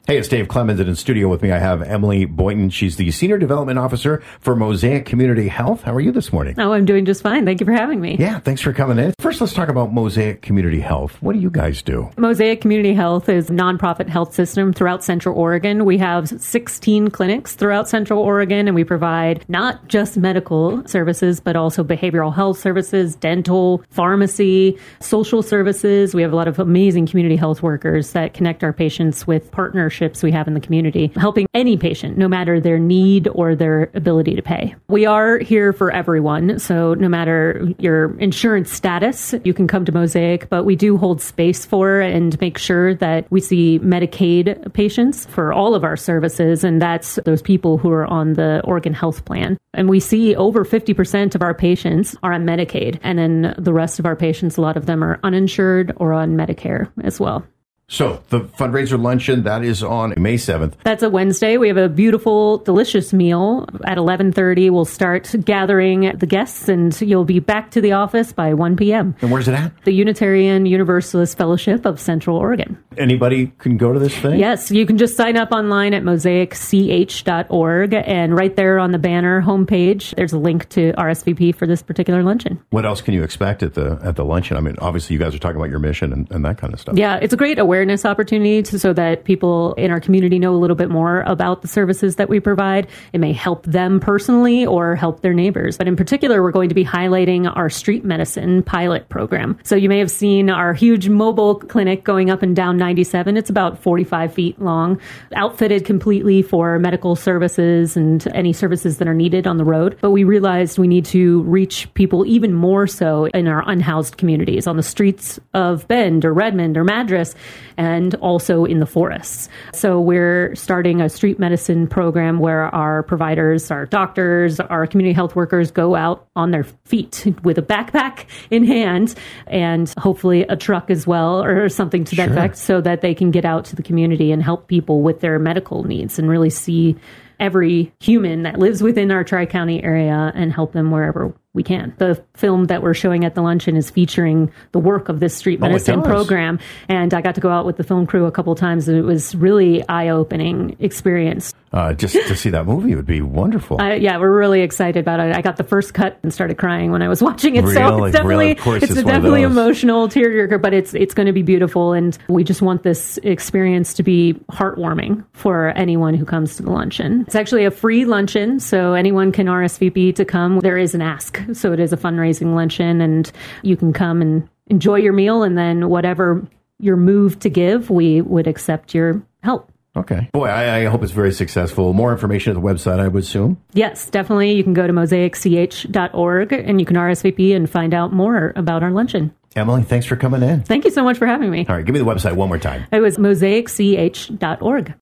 Hey, it's Dave Clemens, and in studio with me I have Emily Boynton. She's the Senior Development Officer for Mosaic Community Health. How are you this morning? Oh, I'm doing just fine. Thank you for having me. Yeah, thanks for coming in. First, let's talk about Mosaic Community Health. What do you guys do? Mosaic Community Health is a nonprofit health system throughout Central Oregon. We have 16 clinics throughout Central Oregon, and we provide not just medical services, but also behavioral health services, dental, pharmacy, social services. We have a lot of amazing community health workers that connect our patients with partnerships we have in the community, helping any patient, no matter their need or their ability to pay. We are here for everyone, so no matter your insurance status, you can come to Mosaic, but we do hold space for and make sure that we see Medicaid patients for all of our services, and that's those people who are on the Oregon Health Plan. And we see over 50% of our patients are on Medicaid, and then the rest of our patients, a lot of them are uninsured or on Medicare as well. So the fundraiser luncheon, that is on May 7th. That's a Wednesday. We have a beautiful, delicious meal. At 11:30, we'll start gathering the guests, and you'll be back to the office by 1 p.m. And where's it at? The Unitarian Universalist Fellowship of Central Oregon. Anybody can go to this thing? Yes, you can just sign up online at mosaicch.org, and right there on the banner homepage, there's a link to RSVP for this particular luncheon. What else can you expect at the luncheon? I mean, obviously you guys are talking about your mission and that kind of stuff. Yeah, it's a great awareness opportunity so that people in our community know a little bit more about the services that we provide. It may help them personally or help their neighbors. But in particular, we're going to be highlighting our street medicine pilot program. So you may have seen our huge mobile clinic going up and down 97. It's about 45 feet long, outfitted completely for medical services and any services that are needed on the road. But we realized we need to reach people even more so in our unhoused communities, on the streets of Bend or Redmond or Madras, and also in the forests. So we're starting a street medicine program where our providers, our doctors, our community health workers go out on their feet with a backpack in hand and hopefully a truck as well or something to that effect, so that they can get out to the community and help people with their medical needs and really see every human that lives within our Tri-County area and help them wherever we can. The film that we're showing at the luncheon is featuring the work of this street medicine program. And I got to go out with the film crew a couple of times, and it was really eye-opening experience. Just to see that movie would be wonderful. Yeah, we're really excited about it. I got the first cut and started crying when I was watching it. Really? So it's definitely, it's definitely emotional, tearjerker, but it's going to be beautiful. And we just want this experience to be heartwarming for anyone who comes to the luncheon. It's actually a free luncheon, so anyone can RSVP to come. There is an ask. So it is a fundraising luncheon, and you can come and enjoy your meal, and then whatever you're moved to give, we would accept your help. Okay. Boy, I hope it's very successful. More information at the website, I would assume? Yes, definitely. You can go to mosaicch.org, and you can RSVP and find out more about our luncheon. Emily, thanks for coming in. Thank you so much for having me. All right, give me the website one more time. It was mosaicch.org.